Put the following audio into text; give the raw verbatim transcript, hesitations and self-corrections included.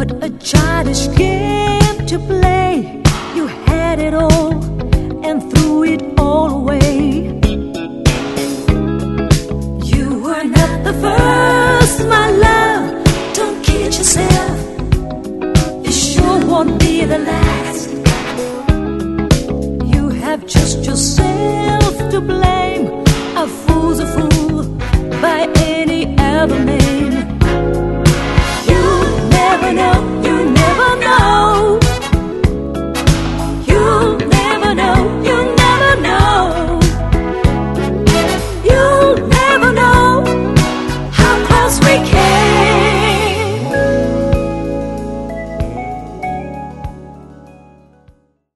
a childish game to play. You had it all and threw it all away. You were not the first, my love. Don't kid yourself. It sure won't be the last. You have just yourself